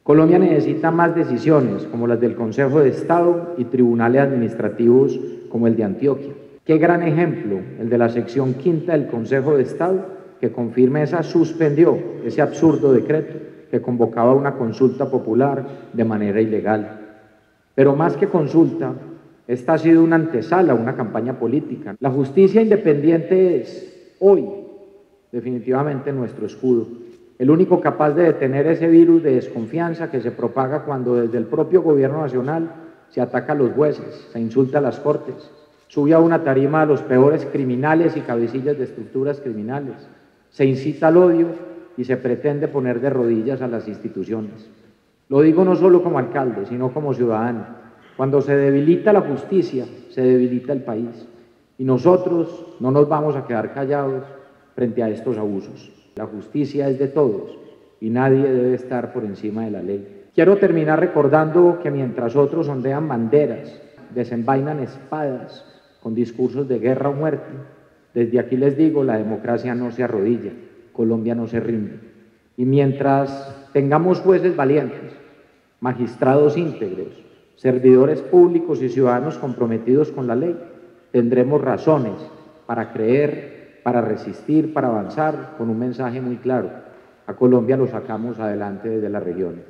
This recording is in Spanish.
Colombia necesita más decisiones como las del Consejo de Estado y tribunales administrativos como el de Antioquia. Qué gran ejemplo el de la sección quinta del Consejo de Estado, que con firmeza suspendió ese absurdo decreto que convocaba una consulta popular de manera ilegal. Pero más que consulta, esta ha sido una antesala, una campaña política. La justicia independiente es hoy definitivamente nuestro escudo, el único capaz de detener ese virus de desconfianza que se propaga cuando desde el propio gobierno nacional se ataca a los jueces, se insulta a las cortes, sube a una tarima a los peores criminales y cabecillas de estructuras criminales, se incita al odio y se pretende poner de rodillas a las instituciones. Lo digo no solo como alcalde, sino como ciudadano. Cuando se debilita la justicia, se debilita el país. Y nosotros no nos vamos a quedar callados frente a estos abusos. La justicia es de todos y nadie debe estar por encima de la ley. Quiero terminar recordando que mientras otros ondean banderas, desenvainan espadas con discursos de guerra o muerte, desde aquí les digo, la democracia no se arrodilla, Colombia no se rinde. Y mientras tengamos jueces valientes, magistrados íntegros, servidores públicos y ciudadanos comprometidos con la ley, tendremos razones para creer, para resistir, para avanzar con un mensaje muy claro. A Colombia lo sacamos adelante desde la región.